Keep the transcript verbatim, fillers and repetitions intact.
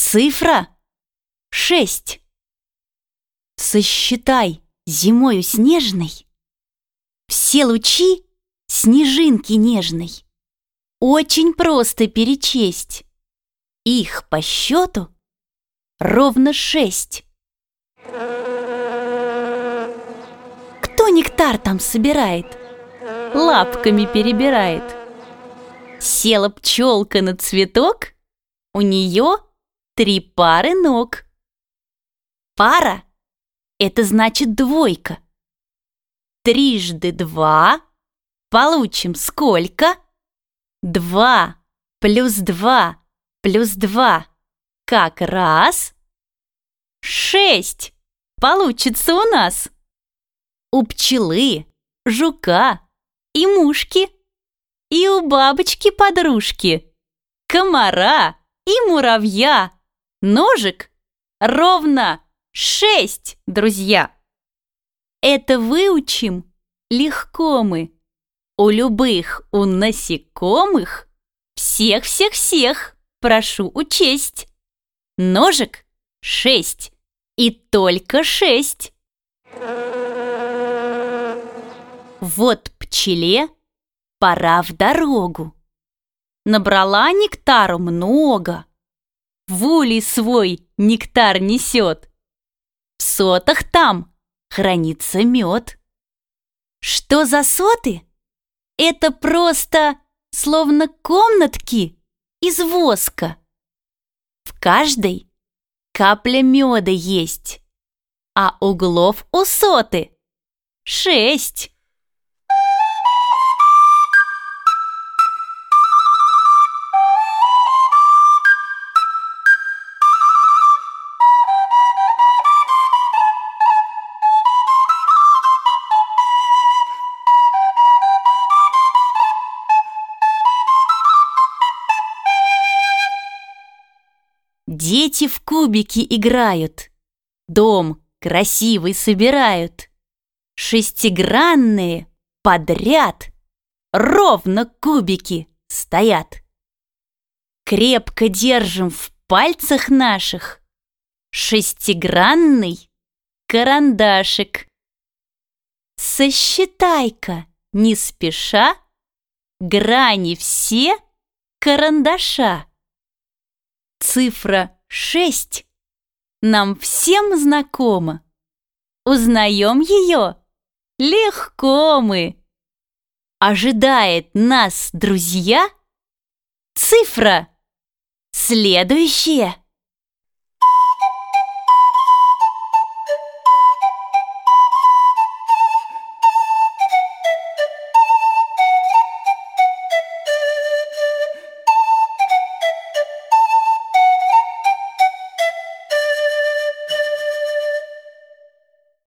Цифра шесть. Сосчитай зимою снежной все лучи снежинки нежной. Очень просто перечесть. Их по счету ровно шесть. Кто нектар там собирает, лапками перебирает? Села пчелка на цветок, у нее три пары ног. Пара — это значит двойка. Трижды два получим сколько? Два плюс два плюс два как раз шесть получится у нас. У пчелы, жука и мушки, и у бабочки-подружки, комара и муравья ножек ровно шесть, друзья. Это выучим легко мы. У любых у насекомых всех-всех-всех прошу учесть. Ножек шесть и только шесть. Вот пчеле пора в дорогу. Набрала нектару много. В улей свой нектар несет. В сотах там хранится мед. Что за соты? Это просто словно комнатки из воска. В каждой капля меда есть, а углов у соты шесть. Дети в кубики играют, дом красивый собирают. Шестигранные подряд ровно кубики стоят. Крепко держим в пальцах наших шестигранный карандашик. Сосчитай-ка не спеша грани все карандаша. Цифра шесть нам всем знакома. Узнаем ее легко мы. Ожидает нас, друзья, цифра следующая.